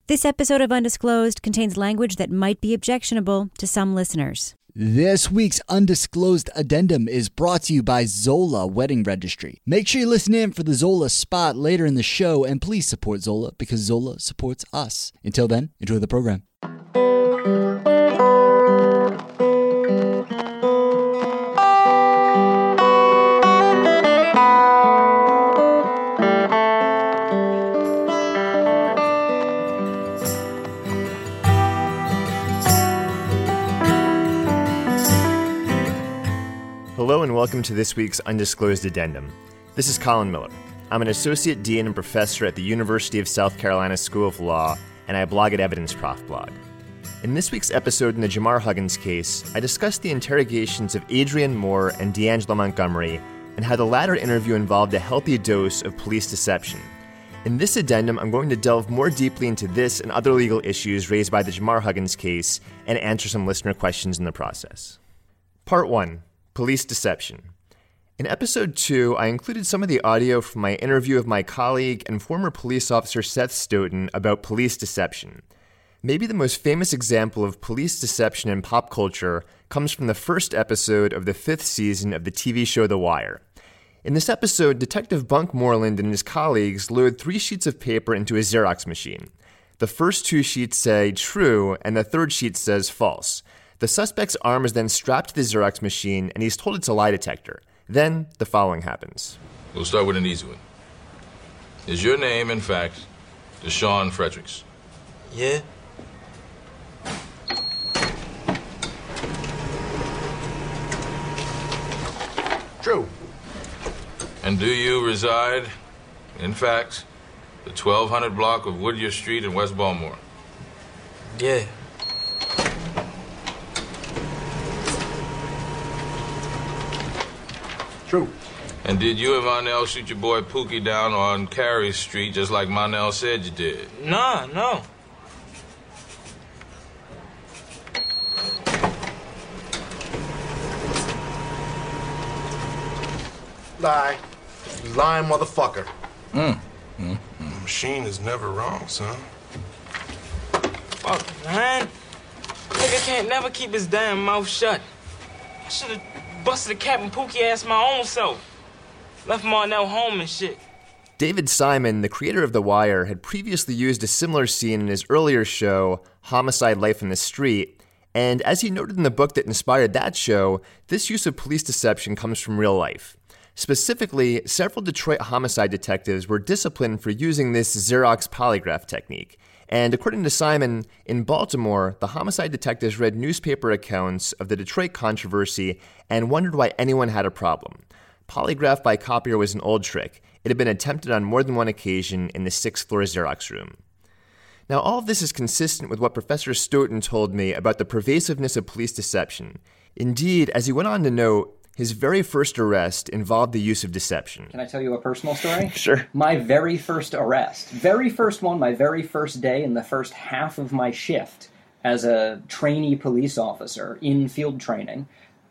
This episode of Undisclosed contains language that might be objectionable to some listeners. This week's Undisclosed Addendum is brought to you by Zola Wedding Registry. Make sure you listen in for the Zola spot later in the show, and please support Zola because Zola supports us. Until then, enjoy the program. Hello and welcome to this week's Undisclosed Addendum. This is Colin Miller. I'm an Associate Dean and Professor at the University of South Carolina School of Law, and I blog at Evidence Prof blog. In this week's episode in the Jamar Huggins case, I discussed the interrogations of Adrienne Moore and D'Angelo Montgomery and how the latter interview involved a healthy dose of police deception. In this addendum, I'm going to delve more deeply into this and other legal issues raised by the Jamar Huggins case and answer some listener questions in the process. Part 1. Police deception. In episode 2, I included some of the audio from my interview of my colleague and former police officer Seth Stoughton about police deception. Maybe the most famous example of police deception in pop culture comes from the first episode of the 5th season of the TV show The Wire. In this episode, Detective Bunk Moreland and his colleagues load 3 sheets of paper into a Xerox machine. The first 2 sheets say true, and the third sheet says false. The suspect's arm is then strapped to the Xerox machine, and he's told it's a lie detector. Then, the following happens. We'll start with an easy one. Is your name, in fact, Deshaun Fredericks? Yeah. True. And do you reside, in fact, the 1200 block of Whittier Street in West Baltimore? Yeah. True. And did you and Monell shoot your boy Pookie down on Carey Street just like Monell said you did? Nah, no. Lie. You lying motherfucker. The Machine is never wrong, son. Fuck, man. Nigga can't never keep his damn mouth shut. I should've busted the cap and Pookie ass my own self. Left Marnell home and shit. David Simon, the creator of The Wire, had previously used a similar scene in his earlier show, Homicide: Life in the Street, and as he noted in the book that inspired that show, this use of police deception comes from real life. Specifically, several Detroit homicide detectives were disciplined for using this Xerox polygraph technique. And according to Simon, in Baltimore, the homicide detectives read newspaper accounts of the Detroit controversy and wondered why anyone had a problem. Polygraph by copier was an old trick. It had been attempted on more than one occasion in the 6th floor Xerox room. Now, all of this is consistent with what Professor Stoughton told me about the pervasiveness of police deception. Indeed, as he went on to note, his very first arrest involved the use of deception. Can I tell you a personal story? Sure. My very first arrest, very first one, my very first day in the first half of my shift as a trainee police officer in field training,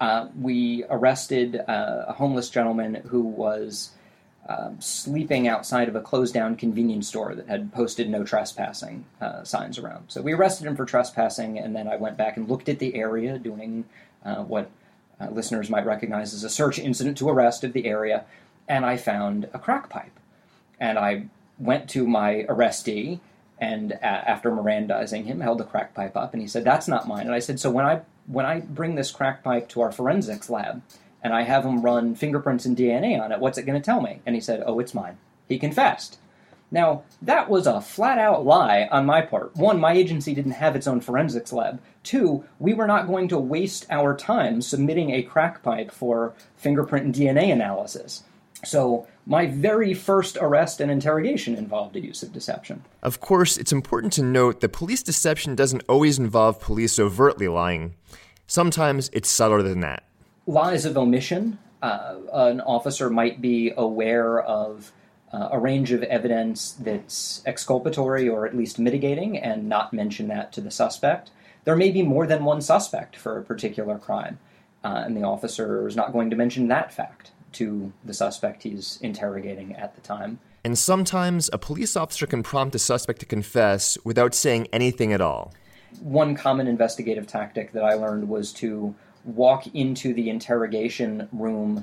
we arrested a homeless gentleman who was sleeping outside of a closed-down convenience store that had posted no trespassing signs around. So we arrested him for trespassing, and then I went back and looked at the area, doing what listeners might recognize as a search incident to arrest of the area, and I found a crack pipe. And I went to my arrestee, and after Mirandizing him, held the crack pipe up, and he said, "That's not mine." And I said, "So when I bring this crack pipe to our forensics lab, and I have them run fingerprints and DNA on it, what's it going to tell me?" And he said, "Oh, it's mine." He confessed. Now, that was a flat-out lie on my part. 1, my agency didn't have its own forensics lab. 2, we were not going to waste our time submitting a crack pipe for fingerprint and DNA analysis. So, my very first arrest and interrogation involved the use of deception. Of course, it's important to note that police deception doesn't always involve police overtly lying. Sometimes it's subtler than that. Lies of omission. An officer might be aware of a range of evidence that's exculpatory or at least mitigating and not mention that to the suspect. There may be more than one suspect for a particular crime, and the officer is not going to mention that fact to the suspect he's interrogating at the time. and sometimes a police officer can prompt a suspect to confess without saying anything at all. One common investigative tactic that I learned was to walk into the interrogation room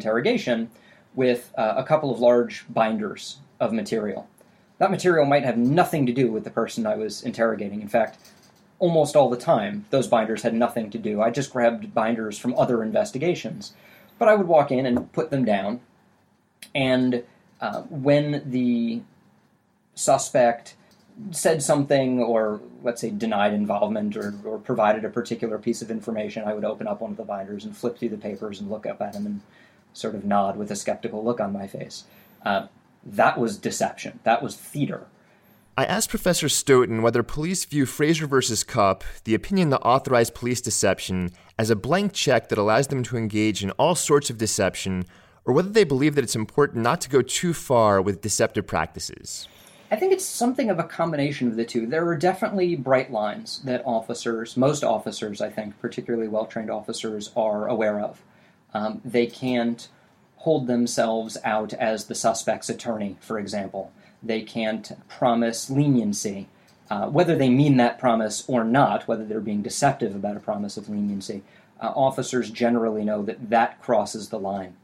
with a couple of large binders of material. That material might have nothing to do with the person I was interrogating. In fact, almost all the time, those binders had nothing to do. I just grabbed binders from other investigations. But I would walk in and put them down, and when the suspect said something, or let's say denied involvement, or provided a particular piece of information, I would open up one of the binders and flip through the papers and look up at him and sort of nod with a skeptical look on my face. That was deception. That was theater. I asked Professor Stoughton whether police view Fraser versus Cupp, the opinion that authorized police deception, as a blank check that allows them to engage in all sorts of deception, or whether they believe that it's important not to go too far with deceptive practices. I think it's something of a combination of the two. There are definitely bright lines that most officers, I think, particularly well-trained officers, are aware of. They can't hold themselves out as the suspect's attorney, for example. They can't promise leniency. Whether they mean that promise or not, whether they're being deceptive about a promise of leniency, officers generally know that that crosses the line.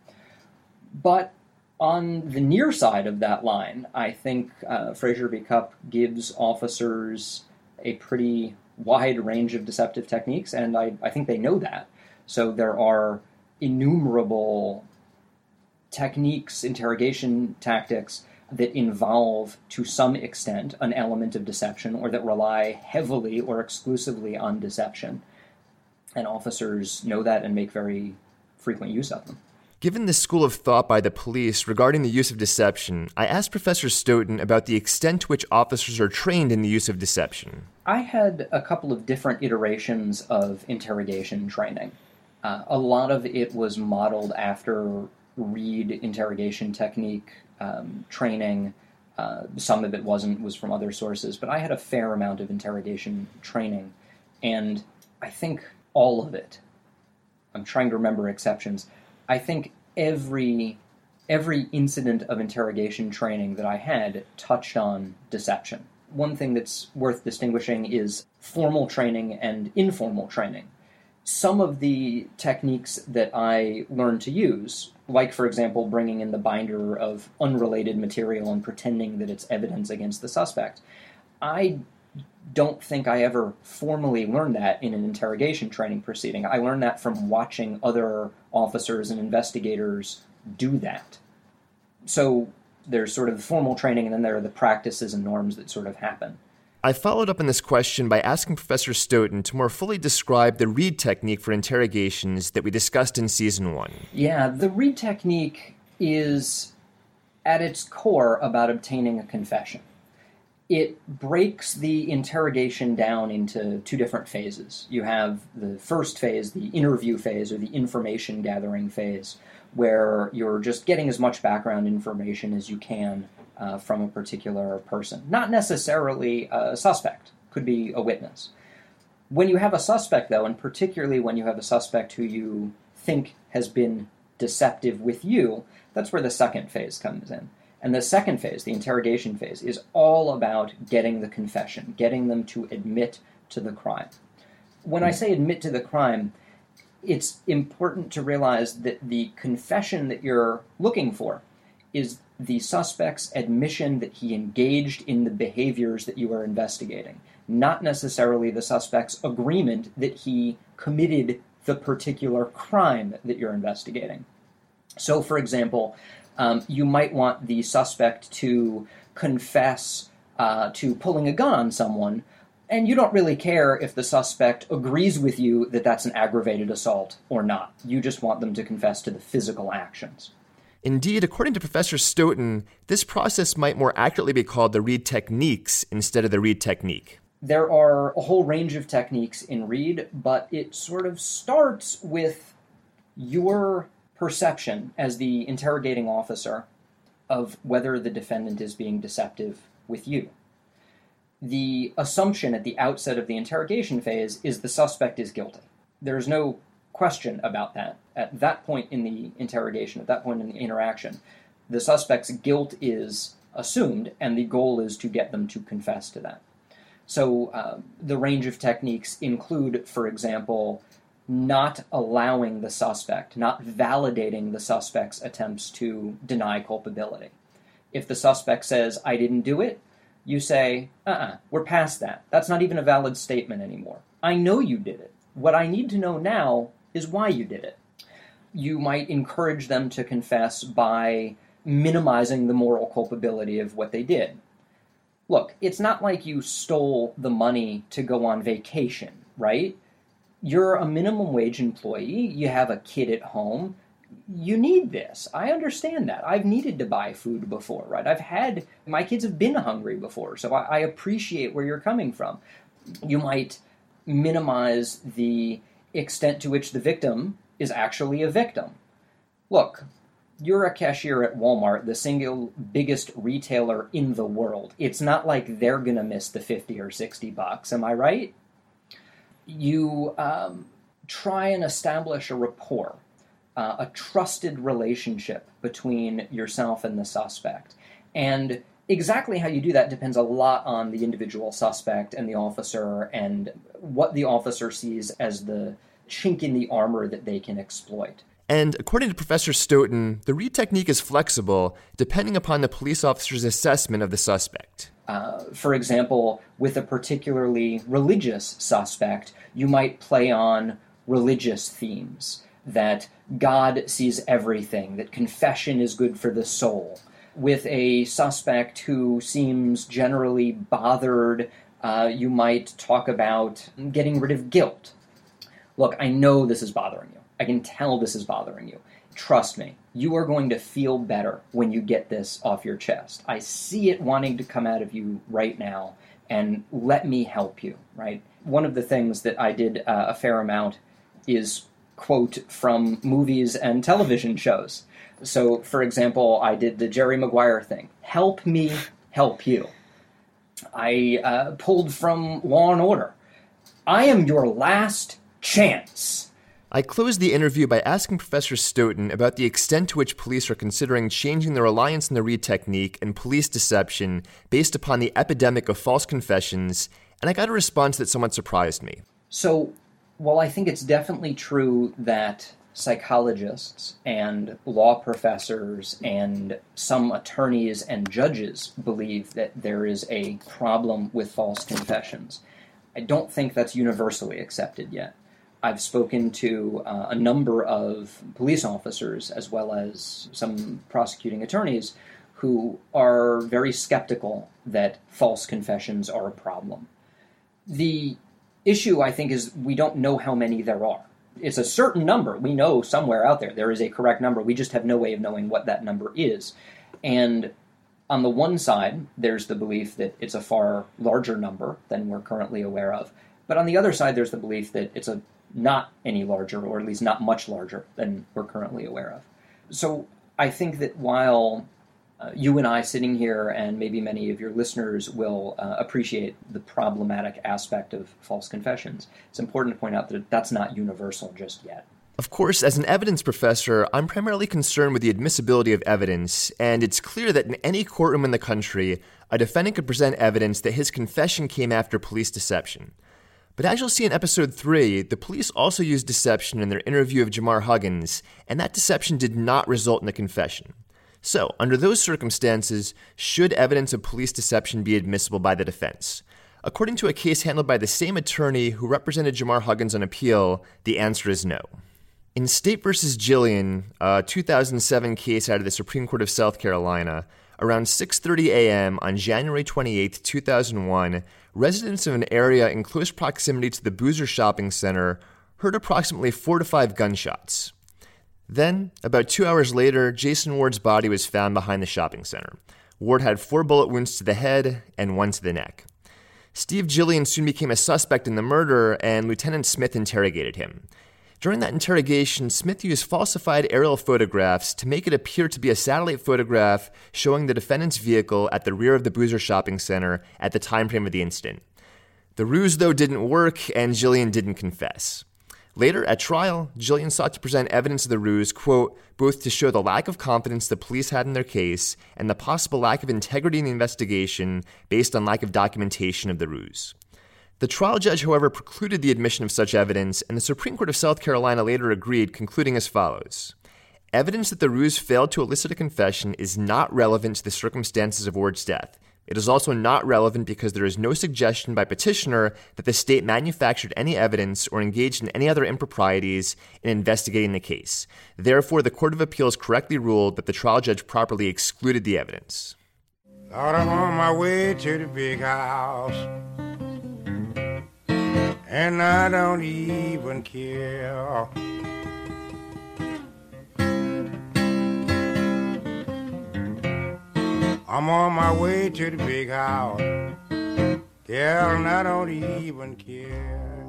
But on the near side of that line, I think Fraser v. Cupp gives officers a pretty wide range of deceptive techniques, and I think they know that. So there are innumerable techniques, interrogation tactics, that involve, to some extent, an element of deception, or that rely heavily or exclusively on deception. And officers know that and make very frequent use of them. Given the school of thought by the police regarding the use of deception, I asked Professor Stoughton about the extent to which officers are trained in the use of deception. I had a couple of different iterations of interrogation training. A lot of it was modeled after Reed interrogation technique training. Some of it was from other sources, but I had a fair amount of interrogation training, and I think all of it, I'm trying to remember exceptions, I think every incident of interrogation training that I had touched on deception. One thing that's worth distinguishing is formal training and informal training. Some of the techniques that I learned to use, like, for example, bringing in the binder of unrelated material and pretending that it's evidence against the suspect, I don't think I ever formally learned that in an interrogation training proceeding. I learned that from watching other officers and investigators do that. So there's sort of the formal training, and then there are the practices and norms that sort of happen. I followed up on this question by asking Professor Stoughton to more fully describe the Reed technique for interrogations that we discussed in Season 1. Yeah, the Reed technique is, at its core, about obtaining a confession. It breaks the interrogation down into two different phases. You have the first phase, the interview phase, or the information gathering phase, where you're just getting as much background information as you can from a particular person. Not necessarily a suspect, could be a witness. When you have a suspect, though, and particularly when you have a suspect who you think has been deceptive with you, that's where the second phase comes in. And the second phase, the interrogation phase, is all about getting the confession, getting them to admit to the crime. When I say admit to the crime, it's important to realize that the confession that you're looking for is the suspect's admission that he engaged in the behaviors that you are investigating, not necessarily the suspect's agreement that he committed the particular crime that you're investigating. So, for example, you might want the suspect to confess to pulling a gun on someone, and you don't really care if the suspect agrees with you that that's an aggravated assault or not. You just want them to confess to the physical actions. Indeed, according to Professor Stoughton, this process might more accurately be called the Reed techniques instead of the Reed technique. There are a whole range of techniques in Reed, but it sort of starts with your perception as the interrogating officer of whether the defendant is being deceptive with you. The assumption at the outset of the interrogation phase is the suspect is guilty. There's no question about that. At that point in the interrogation, at that point in the interaction, the suspect's guilt is assumed, and the goal is to get them to confess to that. So the range of techniques include, for example, not allowing the suspect, not validating the suspect's attempts to deny culpability. If the suspect says, "I didn't do it," you say, we're past that. That's not even a valid statement anymore. I know you did it. What I need to know now is why you did it. You might encourage them to confess by minimizing the moral culpability of what they did. Look, it's not like you stole the money to go on vacation, right? You're a minimum wage employee. You have a kid at home. You need this. I understand that. I've needed to buy food before, right? My kids have been hungry before, so I appreciate where you're coming from. You might minimize the extent to which the victim is actually a victim. Look, you're a cashier at Walmart, the single biggest retailer in the world. It's not like they're going to miss the $50 or $60, am I right? You try and establish a rapport, a trusted relationship between yourself and the suspect. And exactly how you do that depends a lot on the individual suspect and the officer and what the officer sees as the chink in the armor that they can exploit. And according to Professor Stoughton, the Reid technique is flexible depending upon the police officer's assessment of the suspect. For example, with a particularly religious suspect, you might play on religious themes, that God sees everything, that confession is good for the soul. With a suspect who seems generally bothered, you might talk about getting rid of guilt. Look, I know this is bothering you. I can tell this is bothering you. Trust me, you are going to feel better when you get this off your chest. I see it wanting to come out of you right now, and let me help you, right? One of the things that I did a fair amount is quote from movies and television shows. So, for example, I did the Jerry Maguire thing. Help me help you. I pulled from Law and Order. I am your last chance. I closed the interview by asking Professor Stoughton about the extent to which police are considering changing their reliance on the Reid technique and police deception based upon the epidemic of false confessions, and I got a response that somewhat surprised me. So, while I think it's definitely true that psychologists and law professors and some attorneys and judges believe that there is a problem with false confessions, I don't think that's universally accepted yet. I've spoken to a number of police officers as well as some prosecuting attorneys who are very skeptical that false confessions are a problem. The issue, I think, is we don't know how many there are. It's a certain number. We know somewhere out there is a correct number. We just have no way of knowing what that number is. And on the one side, there's the belief that it's a far larger number than we're currently aware of. But on the other side, there's the belief that it's not any larger, or at least not much larger than we're currently aware of. So I think that while you and I sitting here, and maybe many of your listeners will appreciate the problematic aspect of false confessions, it's important to point out that that's not universal just yet. Of course, as an evidence professor, I'm primarily concerned with the admissibility of evidence, and it's clear that in any courtroom in the country, a defendant could present evidence that his confession came after police deception. But as you'll see in episode 3, the police also used deception in their interview of Jamar Huggins, and that deception did not result in a confession. So, under those circumstances, should evidence of police deception be admissible by the defense? According to a case handled by the same attorney who represented Jamar Huggins on appeal, the answer is no. In State v. Gillian, a 2007 case out of the Supreme Court of South Carolina, around 6:30 a.m. on January 28, 2001, residents of an area in close proximity to the Boozer Shopping Center heard approximately 4 to 5 gunshots. Then, about 2 hours later, Jason Ward's body was found behind the shopping center. Ward had 4 bullet wounds to the head and 1 to the neck. Steve Gillian soon became a suspect in the murder, and Lieutenant Smith interrogated him. During that interrogation, Smith used falsified aerial photographs to make it appear to be a satellite photograph showing the defendant's vehicle at the rear of the Boozer Shopping Center at the time frame of the incident. The ruse, though, didn't work, and Gillian didn't confess. Later, at trial, Jillian sought to present evidence of the ruse, quote, both to show the lack of confidence the police had in their case and the possible lack of integrity in the investigation based on lack of documentation of the ruse. The trial judge, however, precluded the admission of such evidence, and the Supreme Court of South Carolina later agreed, concluding as follows. Evidence that the ruse failed to elicit a confession is not relevant to the circumstances of Ward's death. It is also not relevant because there is no suggestion by petitioner that the state manufactured any evidence or engaged in any other improprieties in investigating the case. Therefore, the Court of Appeals correctly ruled that the trial judge properly excluded the evidence. Thought I'm on my way to the big house, and I don't even care. I'm on my way to the big house, girl, and I don't even care.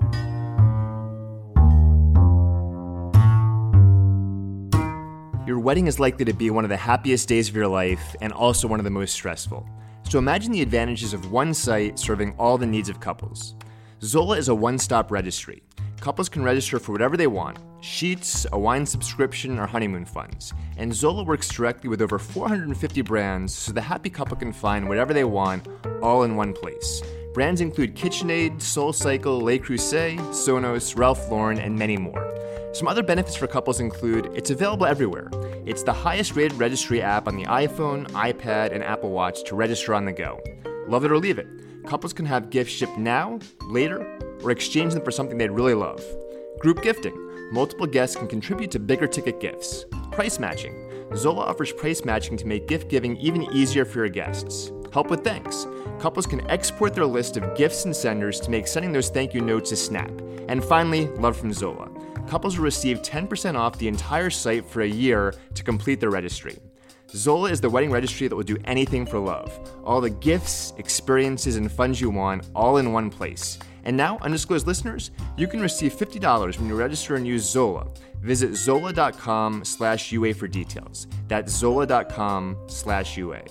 Your wedding is likely to be one of the happiest days of your life and also one of the most stressful. So imagine the advantages of one site serving all the needs of couples. Zola is a one-stop registry. Couples can register for whatever they want, sheets, a wine subscription, or honeymoon funds. And Zola works directly with over 450 brands, so the happy couple can find whatever they want, all in one place. Brands include KitchenAid, SoulCycle, Le Creuset, Sonos, Ralph Lauren, and many more. Some other benefits for couples include it's available everywhere. It's the highest-rated registry app on the iPhone, iPad, and Apple Watch to register on the go. Love it or leave it. Couples can have gifts shipped now, later, or exchange them for something they'd really love. Group gifting. Multiple guests can contribute to bigger ticket gifts. Price matching. Zola offers price matching to make gift giving even easier for your guests. Help with thanks. Couples can export their list of gifts and senders to make sending those thank you notes a snap. And finally, love from Zola. Couples will receive 10% off the entire site for a year to complete their registry. Zola is the wedding registry that will do anything for love. All the gifts, experiences, and funds you want, all in one place. And now, undisclosed listeners, you can receive $50 when you register and use Zola. Visit zola.com/UA for details. That's zola.com/UA.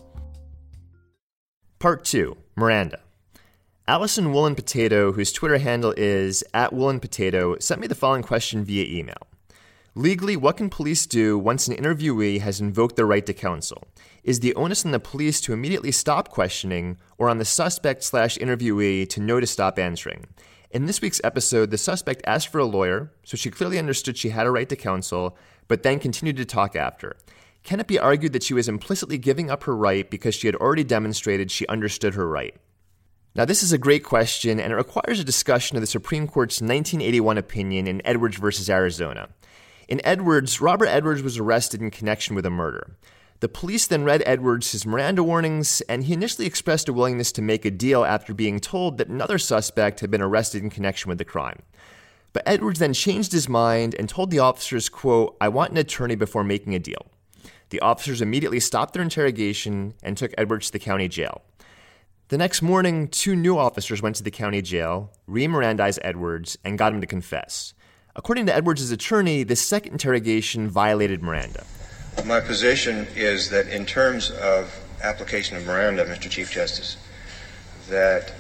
Part 2, Miranda. Allison Woolen Potato, whose Twitter handle is @WoolenPotato, sent me the following question via email. Legally, what can police do once an interviewee has invoked their right to counsel? Is the onus on the police to immediately stop questioning or on the suspect/interviewee to know to stop answering? In this week's episode, the suspect asked for a lawyer, so she clearly understood she had a right to counsel, but then continued to talk after. Can it be argued that she was implicitly giving up her right because she had already demonstrated she understood her right? Now, this is a great question, and it requires a discussion of the Supreme Court's 1981 opinion in Edwards v. Arizona. In Edwards, Robert Edwards was arrested in connection with a murder. The police then read Edwards his Miranda warnings, and he initially expressed a willingness to make a deal after being told that another suspect had been arrested in connection with the crime. But Edwards then changed his mind and told the officers, quote, "I want an attorney before making a deal." The officers immediately stopped their interrogation and took Edwards to the county jail. The next morning, 2 new officers went to the county jail, re-Mirandized Edwards, and got him to confess. According to Edwards' attorney, this second interrogation violated Miranda. My position is that in terms of application of Miranda, Mr. Chief Justice, that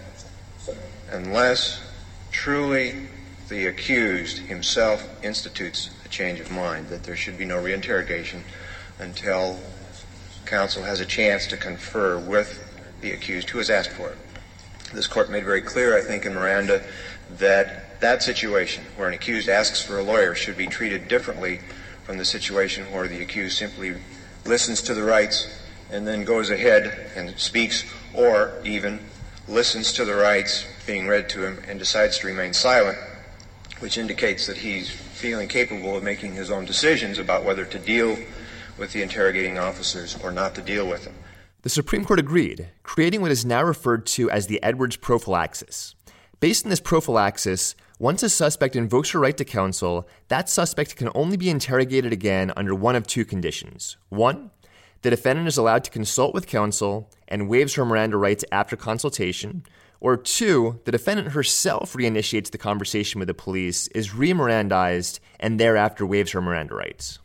unless truly the accused himself institutes a change of mind, that there should be no reinterrogation until counsel has a chance to confer with the accused who has asked for it. This court made very clear, I think, in Miranda, that situation where an accused asks for a lawyer should be treated differently from the situation where the accused simply listens to the rights and then goes ahead and speaks, or even listens to the rights being read to him and decides to remain silent, which indicates that he's feeling capable of making his own decisions about whether to deal with the interrogating officers or not to deal with them. The Supreme Court agreed, creating what is now referred to as the Edwards prophylaxis. Based on this prophylaxis, once a suspect invokes her right to counsel, that suspect can only be interrogated again under one of 2 conditions. 1, the defendant is allowed to consult with counsel and waives her Miranda rights after consultation. Or 2, the defendant herself reinitiates the conversation with the police, is re-Mirandized, and thereafter waives her Miranda rights.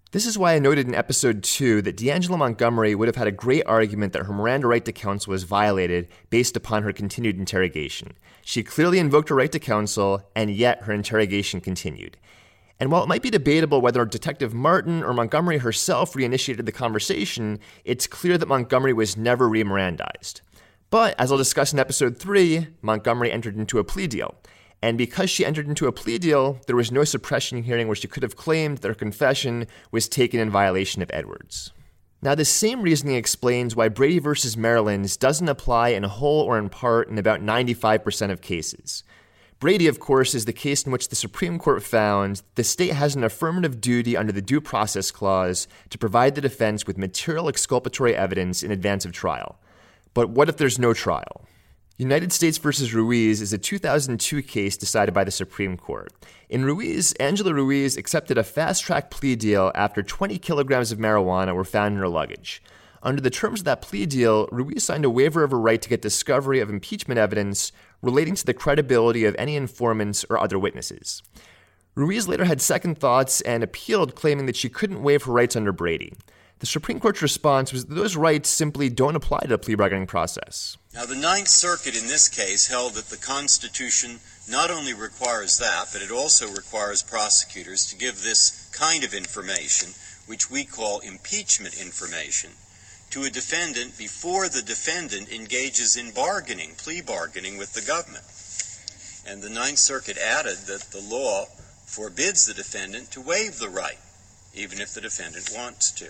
This is why I noted in episode 2 that D'Angelo Montgomery would have had a great argument that her Miranda right to counsel was violated based upon her continued interrogation. She clearly invoked her right to counsel, and yet her interrogation continued. And while it might be debatable whether Detective Martin or Montgomery herself reinitiated the conversation, it's clear that Montgomery was never re-Mirandized. But, as I'll discuss in episode 3, Montgomery entered into a plea deal. And because she entered into a plea deal, there was no suppression hearing where she could have claimed that her confession was taken in violation of Edwards. Now, this same reasoning explains why Brady v. Maryland doesn't apply in whole or in part in about 95% of cases. Brady, of course, is the case in which the Supreme Court found the state has an affirmative duty under the Due Process Clause to provide the defense with material exculpatory evidence in advance of trial. But what if there's no trial? United States v. Ruiz is a 2002 case decided by the Supreme Court. In Ruiz, Angela Ruiz accepted a fast-track plea deal after 20 kilograms of marijuana were found in her luggage. Under the terms of that plea deal, Ruiz signed a waiver of her right to get discovery of impeachment evidence relating to the credibility of any informants or other witnesses. Ruiz later had second thoughts and appealed, claiming that she couldn't waive her rights under Brady. The Supreme Court's response was that those rights simply don't apply to the plea bargaining process. Now, the Ninth Circuit in this case held that the Constitution not only requires that, but it also requires prosecutors to give this kind of information, which we call impeachment information, to a defendant before the defendant engages in bargaining, plea bargaining with the government. And the Ninth Circuit added that the law forbids the defendant to waive the right, even if the defendant wants to.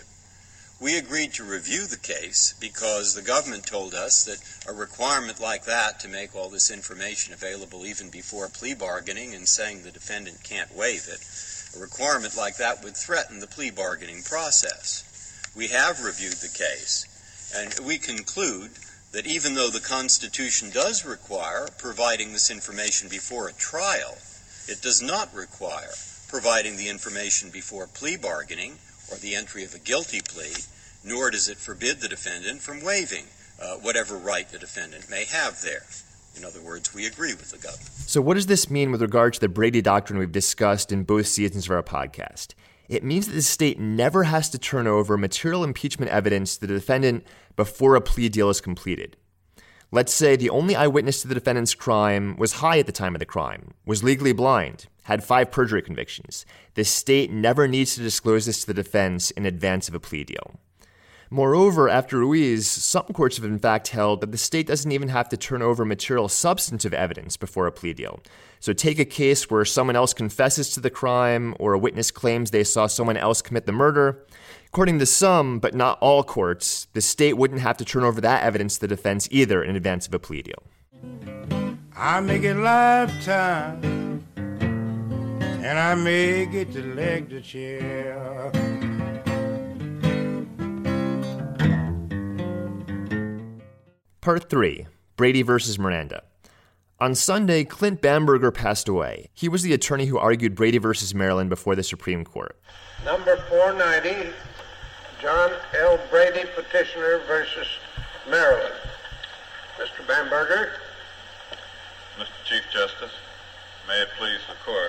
We agreed to review the case because the government told us that a requirement like that to make all this information available even before plea bargaining and saying the defendant can't waive it, a requirement like that would threaten the plea bargaining process. We have reviewed the case, and we conclude that even though the Constitution does require providing this information before a trial, it does not require providing the information before plea bargaining or the entry of a guilty plea, nor does it forbid the defendant from waiving whatever right the defendant may have there. In other words, we agree with the government. So what does this mean with regard to the Brady doctrine we've discussed in both seasons of our podcast? It means that the state never has to turn over material impeachment evidence to the defendant before a plea deal is completed. Let's say the only eyewitness to the defendant's crime was high at the time of the crime, was legally blind, had 5 perjury convictions. The state never needs to disclose this to the defense in advance of a plea deal. Moreover, after Ruiz, some courts have in fact held that the state doesn't even have to turn over material substantive evidence before a plea deal. So take a case where someone else confesses to the crime or a witness claims they saw someone else commit the murder. According to some, but not all courts, the state wouldn't have to turn over that evidence to the defense either in advance of a plea deal. I make it lifetime, and I make it to leg the chair. Part 3, Brady versus Miranda. On Sunday, Clint Bamberger passed away. He was the attorney who argued Brady versus Maryland before the Supreme Court. Number 490, John L. Brady, petitioner versus Maryland. Mr. Bamberger. Mr. Chief Justice, may it please the court.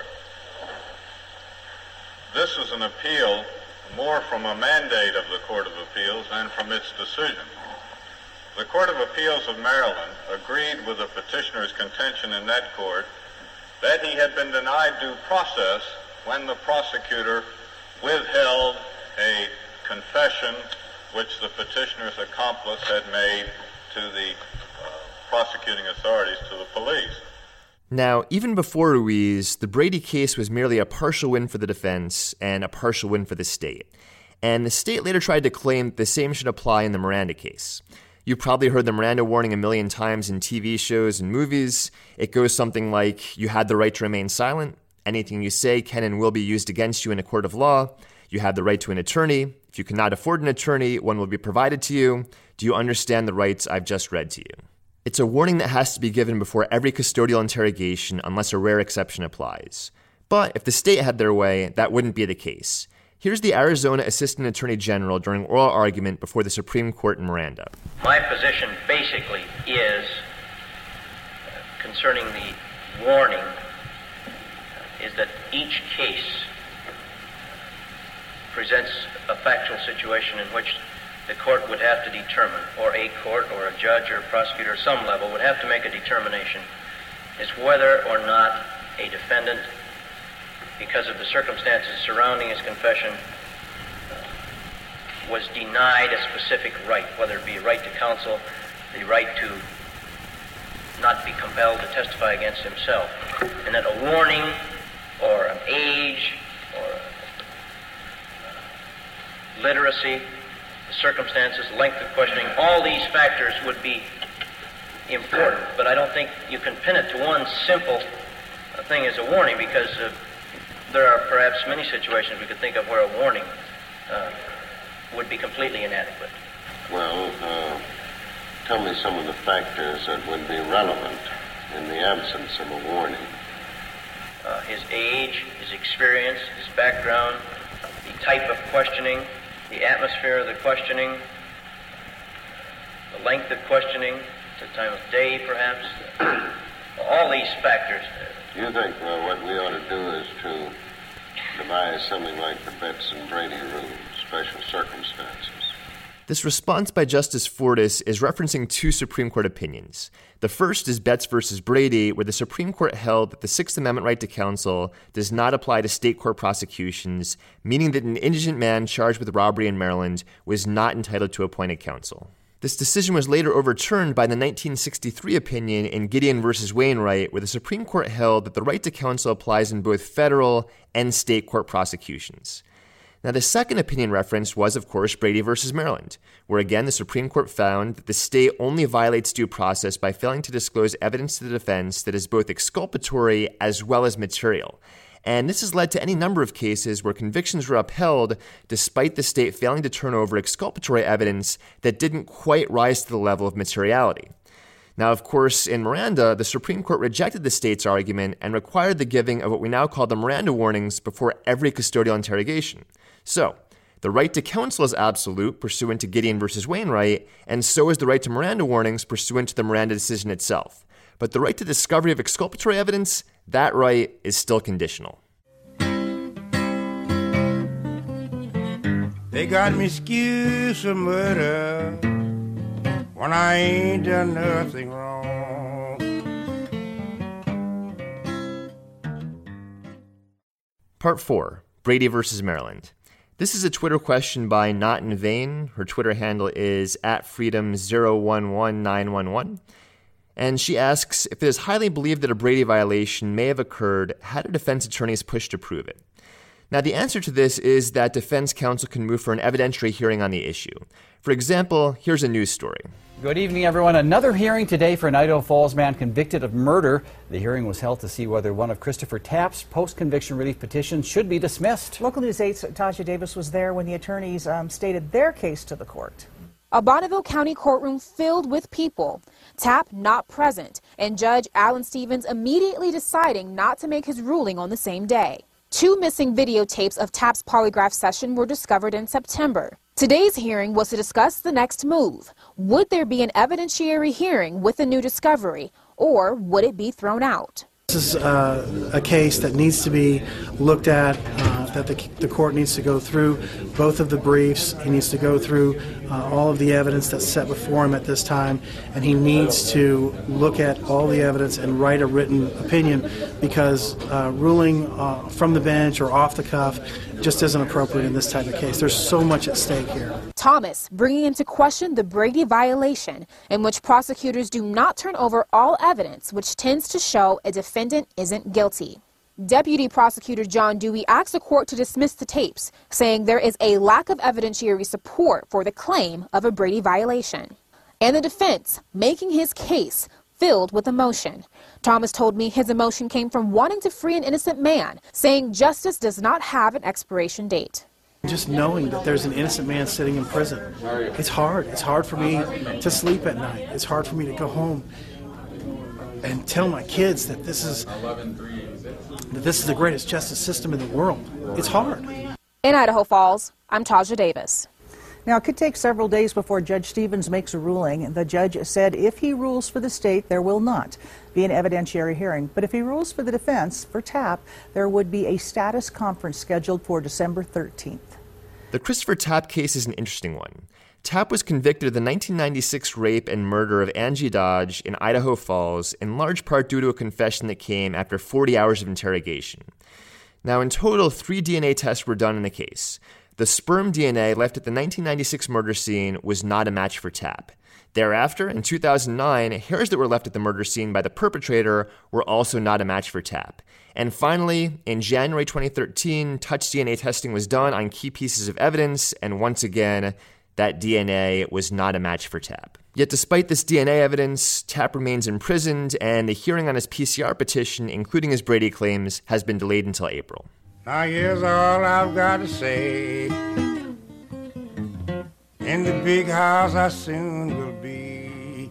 This is an appeal more from a mandate of the Court of Appeals than from its decision. The Court of Appeals of Maryland agreed with the petitioner's contention in that court that he had been denied due process when the prosecutor withheld a confession which the petitioner's accomplice had made to the prosecuting authorities, to the police. Now, even before Ruiz, the Brady case was merely a partial win for the defense and a partial win for the state. And the state later tried to claim that the same should apply in the Miranda case. You've probably heard the Miranda warning a million times in TV shows and movies. It goes something like, you had the right to remain silent. Anything you say can and will be used against you in a court of law. You have the right to an attorney. If you cannot afford an attorney, one will be provided to you. Do you understand the rights I've just read to you? It's a warning that has to be given before every custodial interrogation unless a rare exception applies. But if the state had their way, that wouldn't be the case. Here's the Arizona Assistant Attorney General during oral argument before the Supreme Court in Miranda. My position basically is, concerning the warning, is that each case presents a factual situation in which the court would have to determine, or a court or a judge or a prosecutor at some level would have to make a determination as whether or not a defendant, because of the circumstances surrounding his confession, was denied a specific right, whether it be a right to counsel, the right to not be compelled to testify against himself, and that a warning or an age or literacy, the circumstances, length of questioning, all these factors would be important. But I don't think you can pin it to one simple thing as a warning, because there are perhaps many situations we could think of where a warning would be completely inadequate. Well, tell me some of the factors that would be relevant in the absence of a warning. His age, his experience, his background, the type of questioning, the atmosphere of the questioning, the length of questioning, the time of day perhaps, all these factors. You think what we ought to do is to devise something like the Betts and Brady rule, special circumstances? This response by Justice Fortas is referencing two Supreme Court opinions. The first is Betts versus Brady, where the Supreme Court held that the Sixth Amendment right to counsel does not apply to state court prosecutions, meaning that an indigent man charged with robbery in Maryland was not entitled to appointed counsel. This decision was later overturned by the 1963 opinion in Gideon versus Wainwright, where the Supreme Court held that the right to counsel applies in both federal and state court prosecutions. Now, the second opinion referenced was, of course, Brady versus Maryland, where again the Supreme Court found that the state only violates due process by failing to disclose evidence to the defense that is both exculpatory as well as material. And this has led to any number of cases where convictions were upheld despite the state failing to turn over exculpatory evidence that didn't quite rise to the level of materiality. Now, of course, in Miranda, the Supreme Court rejected the state's argument and required the giving of what we now call the Miranda warnings before every custodial interrogation. So, the right to counsel is absolute pursuant to Gideon versus Wainwright, and so is the right to Miranda warnings pursuant to the Miranda decision itself. But the right to discovery of exculpatory evidence, that right is still conditional. They got me accused of murder when I ain't done nothing wrong. Part 4, Brady versus Maryland. This is a Twitter question by Not in Vain. Her Twitter handle is @freedom011911. And she asks, if it is highly believed that a Brady violation may have occurred, how do defense attorneys push to prove it? Now, the answer to this is that defense counsel can move for an evidentiary hearing on the issue. For example, here's a news story. Good evening, everyone. Another hearing today for an Idaho Falls man convicted of murder. The hearing was held to see whether one of Christopher Tapp's post-conviction relief petitions should be dismissed. Local News 8's Tasha Davis was there when the attorneys stated their case to the court. A Bonneville County courtroom filled with people. Tapp not present, and Judge Alan Stevens immediately deciding not to make his ruling on the same day. 2 missing videotapes of Tapp's polygraph session were discovered in September. Today's hearing was to discuss the next move. Would there be an evidentiary hearing with a new discovery, or would it be thrown out? This is a case that needs to be looked at, that the court needs to go through both of the briefs. He needs to go through all of the evidence that's set before him at this time, and he needs to look at all the evidence and write a written opinion, because ruling from the bench or off the cuff just isn't appropriate in this type of case. There's so much at stake here. Thomas bringing into question the Brady violation, in which prosecutors do not turn over all evidence, which tends to show a defendant isn't guilty. Deputy Prosecutor John Dewey asked the court to dismiss the tapes, saying there is a lack of evidentiary support for the claim of a Brady violation. And the defense making his case filled with emotion. Thomas told me his emotion came from wanting to free an innocent man, saying justice does not have an expiration date. Just knowing that there's an innocent man sitting in prison, it's hard. It's hard for me to sleep at night. It's hard for me to go home and tell my kids that this is the greatest justice system in the world. It's hard. In Idaho Falls, I'm Tasha Davis. Now, it could take several days before Judge Stevens makes a ruling. The judge said if he rules for the state, there will not be an evidentiary hearing. But if he rules for the defense, for Tapp, there would be a status conference scheduled for December 13th. The Christopher Tapp case is an interesting one. Tapp was convicted of the 1996 rape and murder of Angie Dodge in Idaho Falls, in large part due to a confession that came after 40 hours of interrogation. Now, in total, 3 DNA tests were done in the case. The sperm DNA left at the 1996 murder scene was not a match for Tapp. Thereafter, in 2009, hairs that were left at the murder scene by the perpetrator were also not a match for Tapp. And finally, in January 2013, touch DNA testing was done on key pieces of evidence, and once again, that DNA was not a match for Tapp. Yet despite this DNA evidence, Tapp remains imprisoned, and the hearing on his PCR petition, including his Brady claims, has been delayed until April. Now here's all I've got to say. In the big house I soon will be.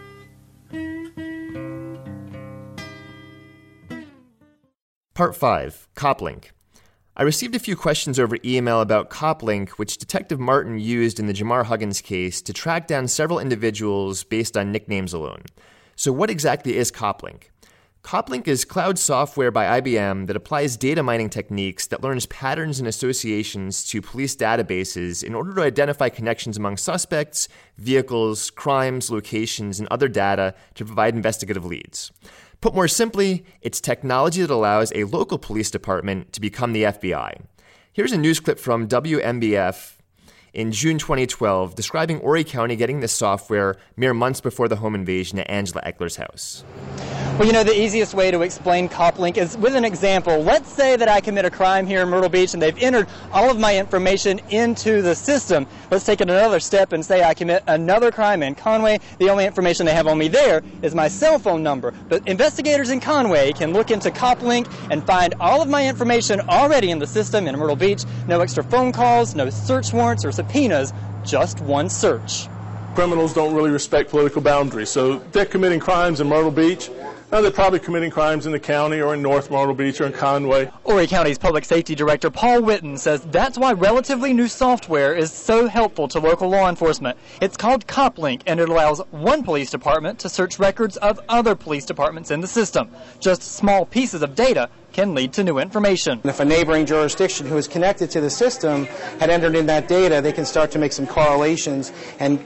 Part 5. CopLink. I received a few questions over email about CopLink, which Detective Martin used in the Jamar Huggins case to track down several individuals based on nicknames alone. So what exactly is CopLink? CopLink is cloud software by IBM that applies data mining techniques that learns patterns and associations to police databases in order to identify connections among suspects, vehicles, crimes, locations, and other data to provide investigative leads. Put more simply, it's technology that allows a local police department to become the FBI. Here's a news clip from WMBF in June 2012 describing Horry County getting this software mere months before the home invasion at Angela Eckler's house. Well, you know, the easiest way to explain CopLink is with an example. Let's say that I commit a crime here in Myrtle Beach and they've entered all of my information into the system. Let's take it another step and say I commit another crime in Conway. The only information they have on me there is my cell phone number. But investigators in Conway can look into CopLink and find all of my information already in the system in Myrtle Beach. No extra phone calls, no search warrants or subpoenas, just one search. Criminals don't really respect political boundaries, so they're committing crimes in Myrtle Beach. Now they're probably committing crimes in the county or in North Myrtle Beach or in Conway. Horry County's Public Safety Director Paul Witten says that's why relatively new software is so helpful to local law enforcement. It's called CopLink, and it allows one police department to search records of other police departments in the system. Just small pieces of data can lead to new information. If a neighboring jurisdiction who is connected to the system had entered in that data, they can start to make some correlations and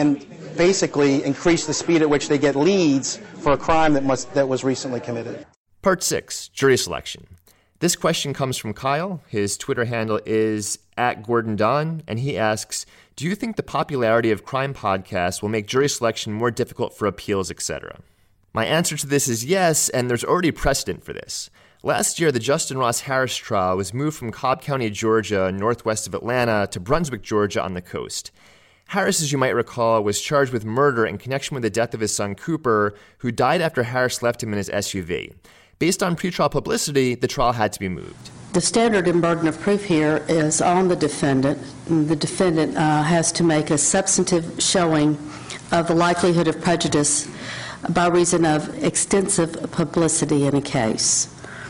basically increase the speed at which they get leads for a crime that was recently committed. Part 6, jury selection. This question comes from Kyle. His Twitter handle is @GordonDon, and he asks, do you think the popularity of crime podcasts will make jury selection more difficult for appeals, etc.? My answer to this is yes, and there's already precedent for this. Last year, the Justin Ross Harris trial was moved from Cobb County, Georgia, northwest of Atlanta, to Brunswick, Georgia, on the coast. Harris, as you might recall, was charged with murder in connection with the death of his son Cooper, who died after Harris left him in his SUV. Based on pretrial publicity, the trial had to be moved. The standard and burden of proof here is on the defendant. The defendant has to make a substantive showing of the likelihood of prejudice by reason of extensive publicity in a case.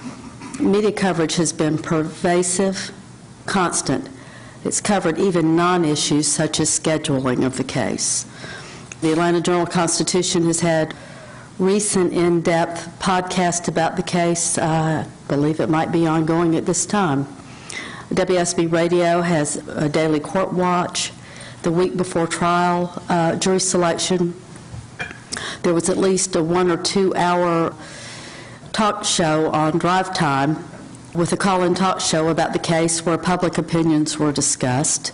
Media coverage has been pervasive, constant. It's covered even non-issues such as scheduling of the case. The Atlanta Journal-Constitution has had recent in-depth podcasts about the case. I believe it might be ongoing at this time. WSB Radio has a daily court watch. The week before trial, jury selection, there was at least a 1 or 2 hour talk show on drive time with a call-in talk show about the case where public opinions were discussed.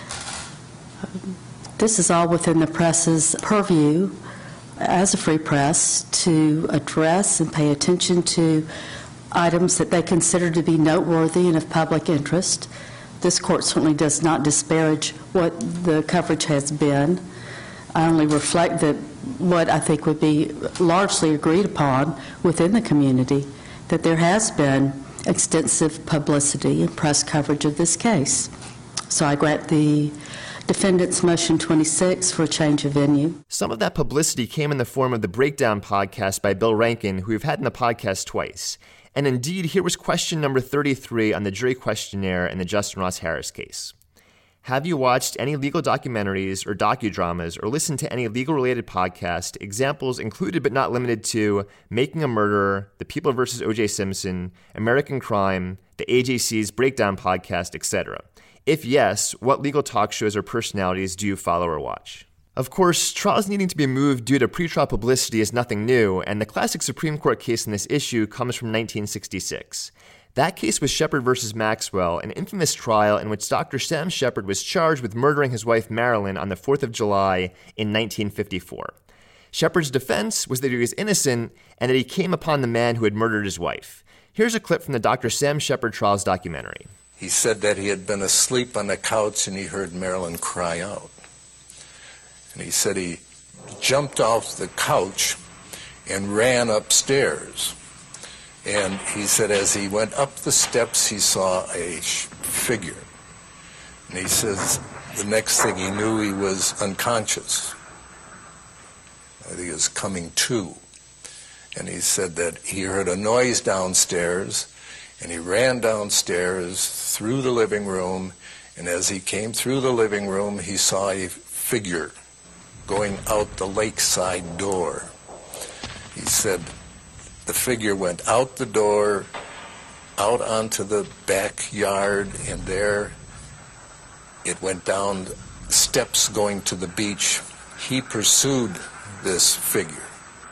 This is all within the press's purview as a free press to address and pay attention to items that they consider to be noteworthy and of public interest. This court certainly does not disparage what the coverage has been. I only reflect that what I think would be largely agreed upon within the community, that there has been extensive publicity and press coverage of this case. So I grant the defendant's motion 26 for a change of venue. Some of that publicity came in the form of the Breakdown podcast by Bill Rankin, who we've had in the podcast twice. And indeed, here was question number 33 on the jury questionnaire in the Justin Ross Harris case. Have you watched any legal documentaries or docudramas or listened to any legal-related podcast? Examples included but not limited to Making a Murderer, The People vs. O.J. Simpson, American Crime, the AJC's Breakdown podcast, etc. If yes, what legal talk shows or personalities do you follow or watch? Of course, trials needing to be moved due to pretrial publicity is nothing new, and the classic Supreme Court case in this issue comes from 1966. That case was Shepard versus Maxwell, an infamous trial in which Dr. Sam Shepard was charged with murdering his wife Marilyn on the 4th of July in 1954. Shepard's defense was that he was innocent and that he came upon the man who had murdered his wife. Here's a clip from the Dr. Sam Shepard trials documentary. He said that he had been asleep on the couch and he heard Marilyn cry out. And he said he jumped off the couch and ran upstairs. And he said as he went up the steps, he saw a figure. And he says the next thing he knew, he was unconscious. He was coming to. And he said that he heard a noise downstairs, and he ran downstairs through the living room, and as he came through the living room, he saw a figure going out the lakeside door. He said the figure went out the door, out onto the backyard, and there it went down steps going to the beach. He pursued this figure.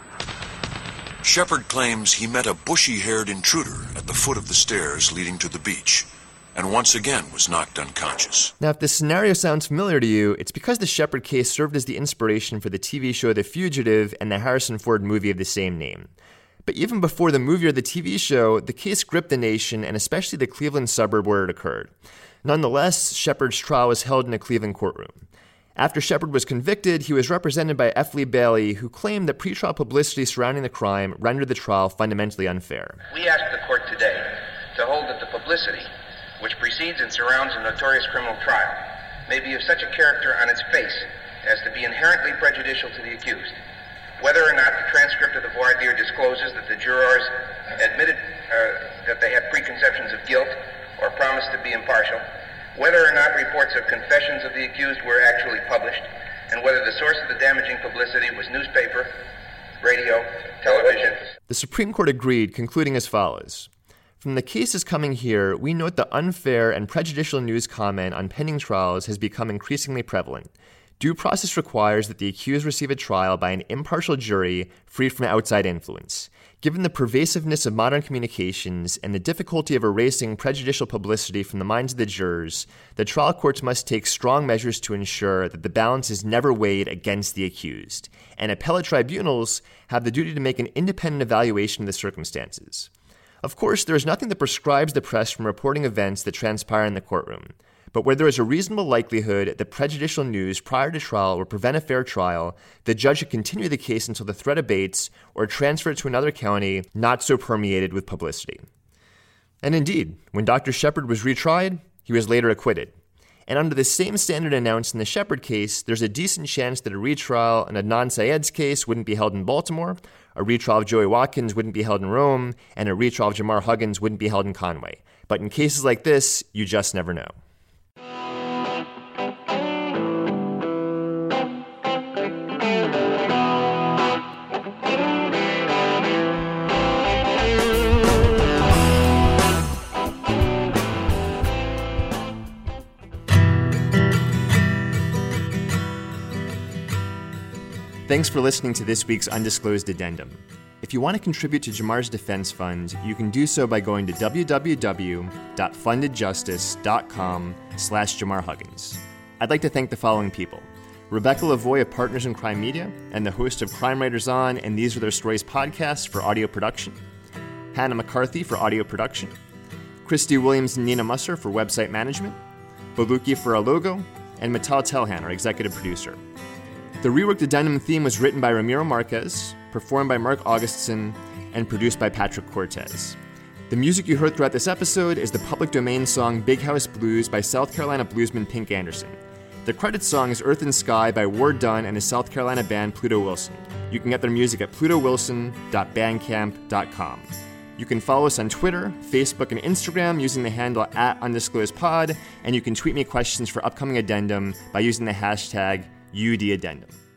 Shepard claims he met a bushy-haired intruder at the foot of the stairs leading to the beach, and once again was knocked unconscious. Now, if this scenario sounds familiar to you, it's because the Shepard case served as the inspiration for the TV show The Fugitive and the Harrison Ford movie of the same name. But even before the movie or the TV show, the case gripped the nation, and especially the Cleveland suburb where it occurred. Nonetheless, Shepard's trial was held in a Cleveland courtroom. After Shepard was convicted, he was represented by F. Lee Bailey, who claimed that pretrial publicity surrounding the crime rendered the trial fundamentally unfair. We ask the court today to hold that the publicity, which precedes and surrounds a notorious criminal trial, may be of such a character on its face as to be inherently prejudicial to the accused. Whether or not the transcript of the voir dire discloses that the jurors admitted that they had preconceptions of guilt or promised to be impartial, whether or not reports of confessions of the accused were actually published, and whether the source of the damaging publicity was newspaper, radio, television. The Supreme Court agreed, concluding as follows. From the cases coming here, we note the unfair and prejudicial news comment on pending trials has become increasingly prevalent. Due process requires that the accused receive a trial by an impartial jury free from outside influence. Given the pervasiveness of modern communications and the difficulty of erasing prejudicial publicity from the minds of the jurors, the trial courts must take strong measures to ensure that the balance is never weighed against the accused, and appellate tribunals have the duty to make an independent evaluation of the circumstances. Of course, there is nothing that prescribes the press from reporting events that transpire in the courtroom. But where there is a reasonable likelihood that prejudicial news prior to trial will prevent a fair trial, the judge should continue the case until the threat abates or transfer it to another county not so permeated with publicity. And indeed, when Dr. Shepard was retried, he was later acquitted. And under the same standard announced in the Shepard case, there's a decent chance that a retrial in Adnan Syed's case wouldn't be held in Baltimore, a retrial of Joey Watkins wouldn't be held in Rome, and a retrial of Jamar Huggins wouldn't be held in Conway. But in cases like this, you just never know. Thanks for listening to this week's Undisclosed Addendum. If you want to contribute to Jamar's Defense Fund, you can do so by going to www.fundedjustice.com/Jamar Huggins. I'd like to thank the following people: Rebecca Lavoie of Partners in Crime Media and the host of Crime Writers On and These Are Their Stories podcast for audio production, Hannah McCarthy for audio production, Christy Williams and Nina Musser for website management, Baluki for our logo, and Matal Telhan, our executive producer. The reworked Addendum theme was written by Ramiro Marquez, performed by Mark Augustson, and produced by Patrick Cortez. The music you heard throughout this episode is the public domain song Big House Blues by South Carolina bluesman Pink Anderson. The credits song is Earth and Sky by Ward Dunn and his South Carolina band Pluto Wilson. You can get their music at plutowilson.bandcamp.com. You can follow us on Twitter, Facebook, and Instagram using the handle @UndisclosedPod, and you can tweet me questions for upcoming addendum by using the hashtag UDAddendum.